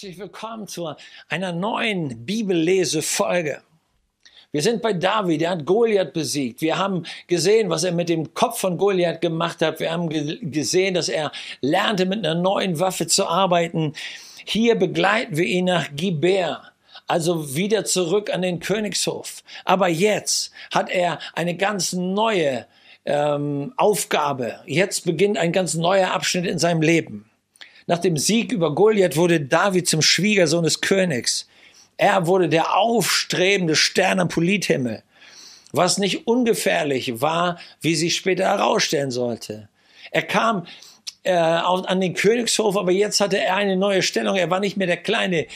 Herzlich willkommen zu einer neuen Bibellesefolge. Wir sind bei David, er hat Goliath besiegt. Wir haben gesehen, was er mit dem Kopf von Goliath gemacht hat. Wir haben gesehen, dass er lernte, mit einer neuen Waffe zu arbeiten. Hier begleiten wir ihn nach Gibea, also wieder zurück an den Königshof. Aber jetzt hat er eine ganz neue Aufgabe. Jetzt beginnt ein ganz neuer Abschnitt in seinem Leben. Nach dem Sieg über Goliath wurde David zum Schwiegersohn des Königs. Er wurde der aufstrebende Stern am Polithimmel, was nicht ungefährlich war, wie sich später herausstellen sollte. Er kam an den Königshof, aber jetzt hatte er eine neue Stellung. Er war nicht mehr der kleine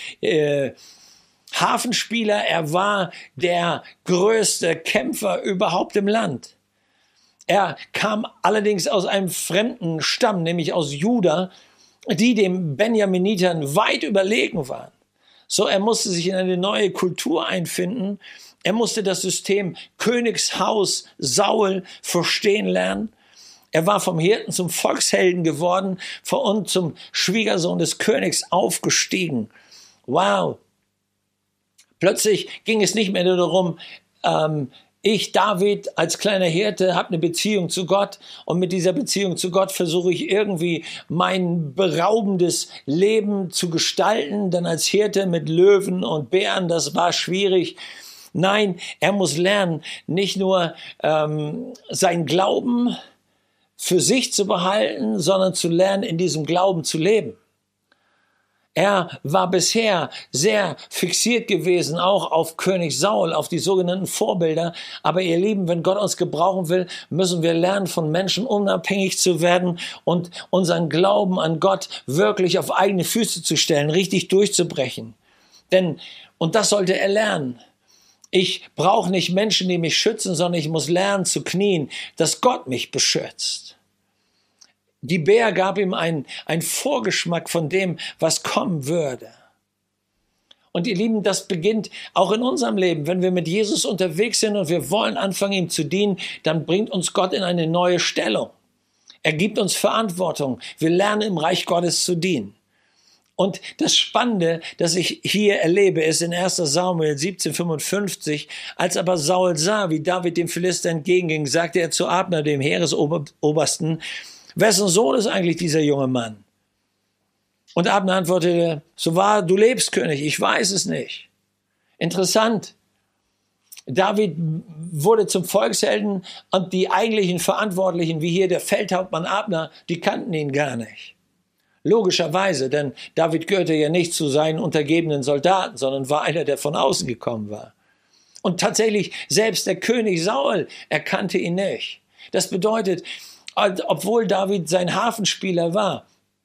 Hafenspieler, er war der größte Kämpfer überhaupt im Land. Er kam allerdings aus einem fremden Stamm, nämlich aus Juda, die dem Benjaminitern weit überlegen waren. So, er musste sich in eine neue Kultur einfinden. Er musste das System Königshaus Saul verstehen lernen. Er war vom Hirten zum Volkshelden geworden und zum Schwiegersohn des Königs aufgestiegen. Wow! Plötzlich ging es nicht mehr nur darum, ich, David, als kleiner Hirte, habe eine Beziehung zu Gott und mit dieser Beziehung zu Gott versuche ich irgendwie mein beraubendes Leben zu gestalten. Denn als Hirte mit Löwen und Bären, das war schwierig. Nein, er muss lernen, nicht nur seinen Glauben für sich zu behalten, sondern zu lernen, in diesem Glauben zu leben. Er war bisher sehr fixiert gewesen, auch auf König Saul, auf die sogenannten Vorbilder. Aber ihr Lieben, wenn Gott uns gebrauchen will, müssen wir lernen, von Menschen unabhängig zu werden und unseren Glauben an Gott wirklich auf eigene Füße zu stellen, richtig durchzubrechen. Und das sollte er lernen. Ich brauche nicht Menschen, die mich schützen, sondern ich muss lernen zu knien, dass Gott mich beschützt. Die Bär gab ihm einen Vorgeschmack von dem, was kommen würde. Und ihr Lieben, das beginnt auch in unserem Leben. Wenn wir mit Jesus unterwegs sind und wir wollen anfangen, ihm zu dienen, dann bringt uns Gott in eine neue Stellung. Er gibt uns Verantwortung. Wir lernen im Reich Gottes zu dienen. Und das Spannende, das ich hier erlebe, ist in 1. Samuel 17,55, als aber Saul sah, wie David dem Philister entgegenging, sagte er zu Abner, dem Heeresobersten, wessen Sohn ist eigentlich dieser junge Mann? Und Abner antwortete, so wahr du lebst, König, ich weiß es nicht. Interessant. David wurde zum Volkshelden und die eigentlichen Verantwortlichen, wie hier der Feldhauptmann Abner, die kannten ihn gar nicht. Logischerweise, denn David gehörte ja nicht zu seinen untergebenen Soldaten, sondern war einer, der von außen gekommen war. Und tatsächlich, selbst der König Saul erkannte ihn nicht. Das bedeutet, obwohl David sein Hafenspieler war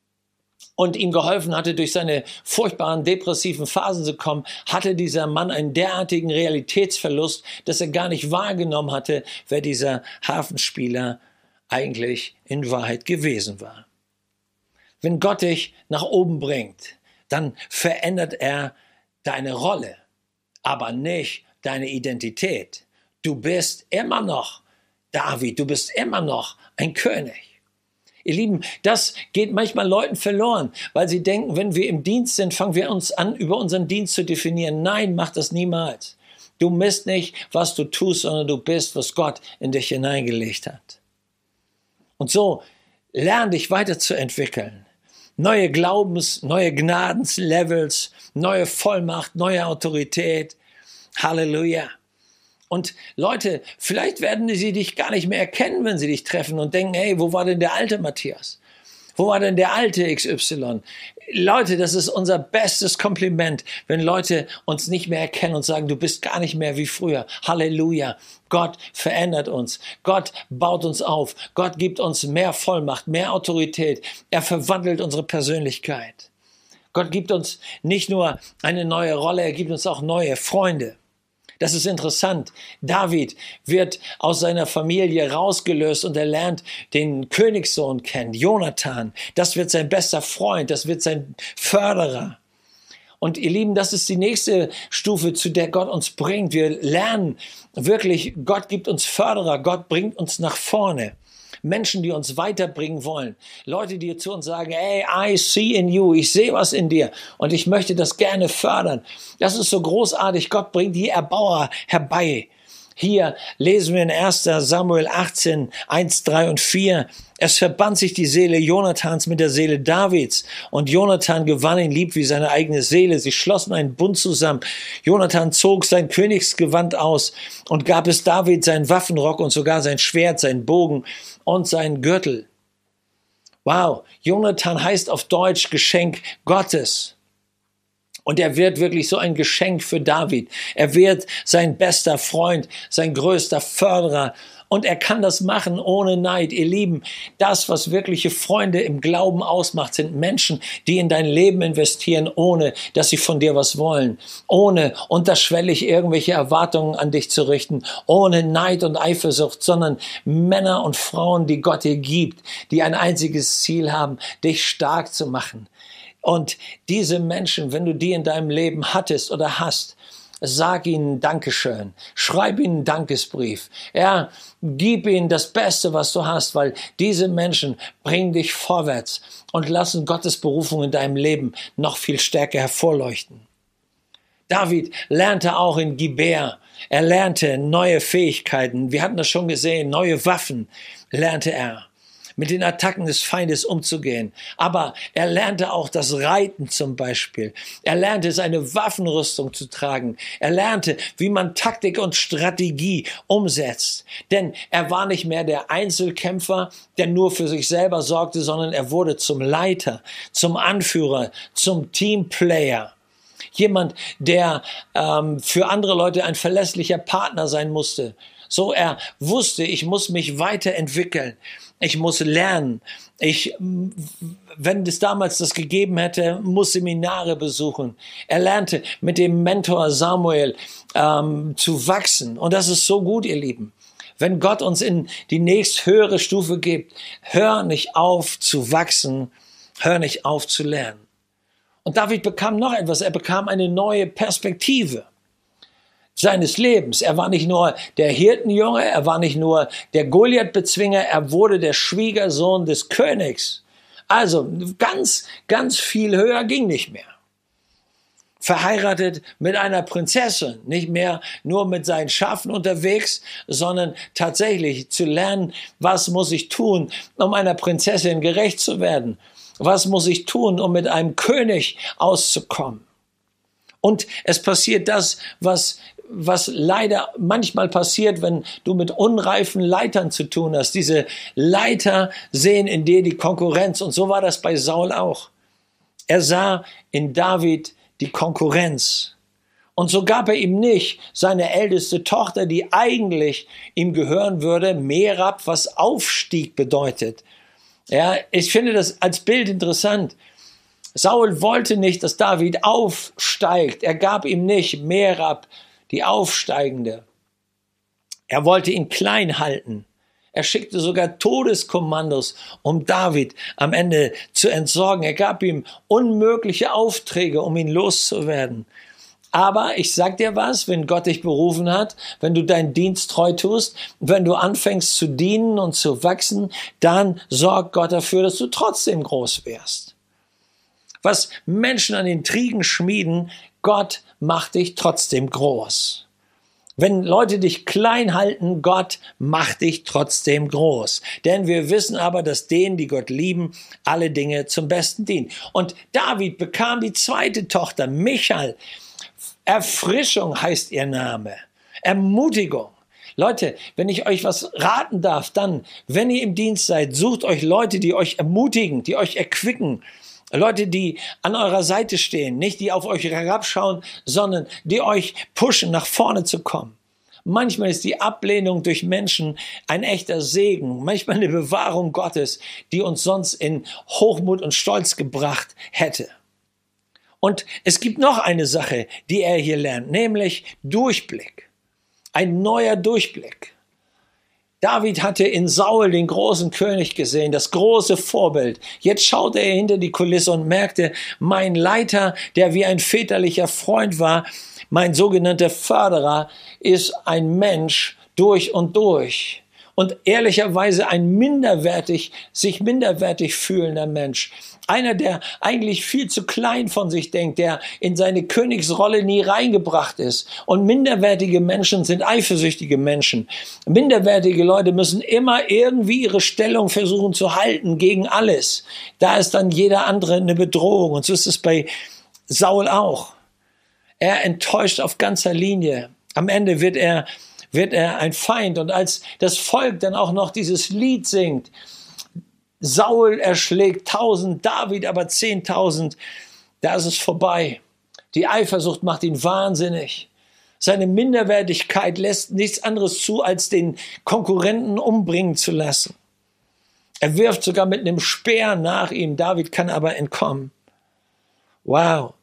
und ihm geholfen hatte, durch seine furchtbaren depressiven Phasen zu kommen, hatte dieser Mann einen derartigen Realitätsverlust, dass er gar nicht wahrgenommen hatte, wer dieser Hafenspieler eigentlich in Wahrheit gewesen war. Wenn Gott dich nach oben bringt, dann verändert er deine Rolle, aber nicht deine Identität. Du bist immer noch David, du bist immer noch ein König. Ihr Lieben, das geht manchmal Leuten verloren, weil sie denken, wenn wir im Dienst sind, fangen wir uns an, über unseren Dienst zu definieren. Nein, mach das niemals. Du misst nicht, was du tust, sondern du bist, was Gott in dich hineingelegt hat. Und so, lern dich weiterzuentwickeln. Neue neue Gnadenlevels, neue Vollmacht, neue Autorität. Halleluja. Und Leute, vielleicht werden sie dich gar nicht mehr erkennen, wenn sie dich treffen und denken, hey, wo war denn der alte Matthias? Wo war denn der alte XY? Leute, das ist unser bestes Kompliment, wenn Leute uns nicht mehr erkennen und sagen, du bist gar nicht mehr wie früher. Halleluja. Gott verändert uns. Gott baut uns auf. Gott gibt uns mehr Vollmacht, mehr Autorität. Er verwandelt unsere Persönlichkeit. Gott gibt uns nicht nur eine neue Rolle, er gibt uns auch neue Freunde. Das ist interessant. David wird aus seiner Familie rausgelöst und er lernt den Königssohn kennen, Jonathan. Das wird sein bester Freund, das wird sein Förderer. Und ihr Lieben, das ist die nächste Stufe, zu der Gott uns bringt. Wir lernen wirklich, Gott gibt uns Förderer, Gott bringt uns nach vorne. Menschen, die uns weiterbringen wollen. Leute, die zu uns sagen, hey, I see in you, ich sehe was in dir und ich möchte das gerne fördern. Das ist so großartig. Gott bringt die Erbauer herbei. Hier lesen wir in 1. Samuel 18, 1, 3 und 4. Es verband sich die Seele Jonathans mit der Seele Davids und Jonathan gewann ihn lieb wie seine eigene Seele. Sie schlossen einen Bund zusammen. Jonathan zog sein Königsgewand aus und gab es David seinen Waffenrock und sogar sein Schwert, seinen Bogen und seinen Gürtel. Wow, Jonathan heißt auf Deutsch Geschenk Gottes. Und er wird wirklich so ein Geschenk für David. Er wird sein bester Freund, sein größter Förderer. Und er kann das machen ohne Neid. Ihr Lieben, das, was wirkliche Freunde im Glauben ausmacht, sind Menschen, die in dein Leben investieren, ohne dass sie von dir was wollen. Ohne unterschwellig irgendwelche Erwartungen an dich zu richten. Ohne Neid und Eifersucht, sondern Männer und Frauen, die Gott dir gibt, die ein einziges Ziel haben, dich stark zu machen. Und diese Menschen, wenn du die in deinem Leben hattest oder hast, sag ihnen Dankeschön, schreib ihnen einen Dankesbrief. Ja, gib ihnen das Beste, was du hast, weil diese Menschen bringen dich vorwärts und lassen Gottes Berufung in deinem Leben noch viel stärker hervorleuchten. David lernte auch in Gibea. Er lernte neue Fähigkeiten. Wir hatten das schon gesehen, neue Waffen lernte er, mit den Attacken des Feindes umzugehen. Aber er lernte auch das Reiten zum Beispiel. Er lernte seine Waffenrüstung zu tragen. Er lernte, wie man Taktik und Strategie umsetzt. Denn er war nicht mehr der Einzelkämpfer, der nur für sich selber sorgte, sondern er wurde zum Leiter, zum Anführer, zum Teamplayer. Jemand, der für andere Leute ein verlässlicher Partner sein musste. So er wusste, ich muss mich weiterentwickeln. Ich muss lernen. Wenn es damals das gegeben hätte, muss Seminare besuchen. Er lernte mit dem Mentor Samuel zu wachsen. Und das ist so gut, ihr Lieben. Wenn Gott uns in die nächsthöhere Stufe gibt, hör nicht auf zu wachsen, hör nicht auf zu lernen. Und David bekam noch etwas. Er bekam eine neue Perspektive seines Lebens. Er war nicht nur der Hirtenjunge, er war nicht nur der Goliath-Bezwinger, er wurde der Schwiegersohn des Königs. Also ganz, ganz viel höher ging nicht mehr. Verheiratet mit einer Prinzessin, nicht mehr nur mit seinen Schafen unterwegs, sondern tatsächlich zu lernen, was muss ich tun, um einer Prinzessin gerecht zu werden? Was muss ich tun, um mit einem König auszukommen? Und es passiert das, was leider manchmal passiert, wenn du mit unreifen Leitern zu tun hast. Diese Leiter sehen in dir die Konkurrenz. Und so war das bei Saul auch. Er sah in David die Konkurrenz. Und so gab er ihm nicht seine älteste Tochter, die eigentlich ihm gehören würde, Merab, was Aufstieg bedeutet. Ja, ich finde das als Bild interessant. Saul wollte nicht, dass David aufsteigt. Er gab ihm nicht Merab, die Aufsteigende. Er wollte ihn klein halten. Er schickte sogar Todeskommandos, um David am Ende zu entsorgen. Er gab ihm unmögliche Aufträge, um ihn loszuwerden. Aber ich sag dir was, wenn Gott dich berufen hat, wenn du deinen Dienst treu tust, wenn du anfängst zu dienen und zu wachsen, dann sorgt Gott dafür, dass du trotzdem groß wirst. Was Menschen an Intrigen schmieden, Gott macht dich trotzdem groß. Wenn Leute dich klein halten, Gott macht dich trotzdem groß. Denn wir wissen aber, dass denen, die Gott lieben, alle Dinge zum Besten dienen. Und David bekam die zweite Tochter, Michal. Erfrischung heißt ihr Name. Ermutigung. Leute, wenn ich euch was raten darf, dann, wenn ihr im Dienst seid, sucht euch Leute, die euch ermutigen, die euch erquicken. Leute, die an eurer Seite stehen, nicht die auf euch herabschauen, sondern die euch pushen, nach vorne zu kommen. Manchmal ist die Ablehnung durch Menschen ein echter Segen, manchmal eine Bewahrung Gottes, die uns sonst in Hochmut und Stolz gebracht hätte. Und es gibt noch eine Sache, die er hier lernt, nämlich Durchblick. Ein neuer Durchblick. David hatte in Saul den großen König gesehen, das große Vorbild. Jetzt schaute er hinter die Kulisse und merkte, mein Leiter, der wie ein väterlicher Freund war, mein sogenannter Förderer, ist ein Mensch durch und durch. und ehrlicherweise sich minderwertig fühlender Mensch. Einer, der eigentlich viel zu klein von sich denkt, der in seine Königsrolle nie reingebracht ist. Und minderwertige Menschen sind eifersüchtige Menschen. Minderwertige Leute müssen immer irgendwie ihre Stellung versuchen zu halten gegen alles. Da ist dann jeder andere eine Bedrohung. Und so ist es bei Saul auch. Er enttäuscht auf ganzer Linie. Am Ende wird er ein Feind. Und als das Volk dann auch noch dieses Lied singt, Saul erschlägt 1000, David aber 10.000, da ist es vorbei. Die Eifersucht macht ihn wahnsinnig. Seine Minderwertigkeit lässt nichts anderes zu, als den Konkurrenten umbringen zu lassen. Er wirft sogar mit einem Speer nach ihm. David kann aber entkommen. Wow.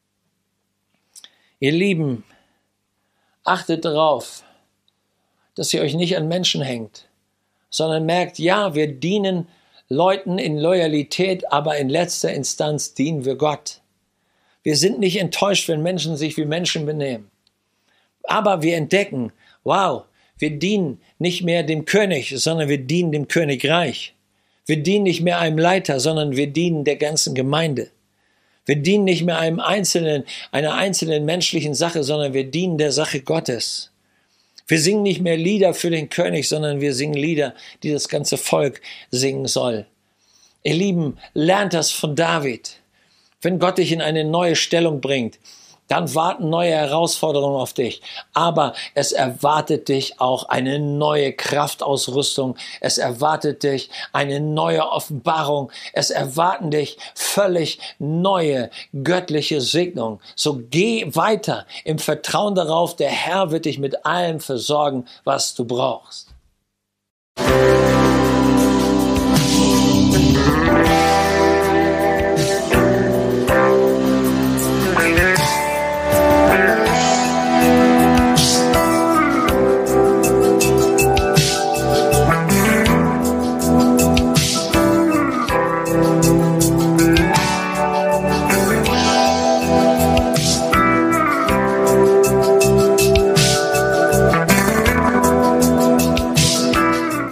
Ihr Lieben, achtet darauf, dass ihr euch nicht an Menschen hängt, sondern merkt, ja, wir dienen Leuten in Loyalität, aber in letzter Instanz dienen wir Gott. Wir sind nicht enttäuscht, wenn Menschen sich wie Menschen benehmen. Aber wir entdecken, wow, wir dienen nicht mehr dem König, sondern wir dienen dem Königreich. Wir dienen nicht mehr einem Leiter, sondern wir dienen der ganzen Gemeinde. Wir dienen nicht mehr einer einzelnen menschlichen Sache, sondern wir dienen der Sache Gottes. Wir singen nicht mehr Lieder für den König, sondern wir singen Lieder, die das ganze Volk singen soll. Ihr Lieben, lernt das von David. Wenn Gott dich in eine neue Stellung bringt, dann warten neue Herausforderungen auf dich. Aber es erwartet dich auch eine neue Kraftausrüstung. Es erwartet dich eine neue Offenbarung. Es erwarten dich völlig neue göttliche Segnungen. So geh weiter im Vertrauen darauf, der Herr wird dich mit allem versorgen, was du brauchst.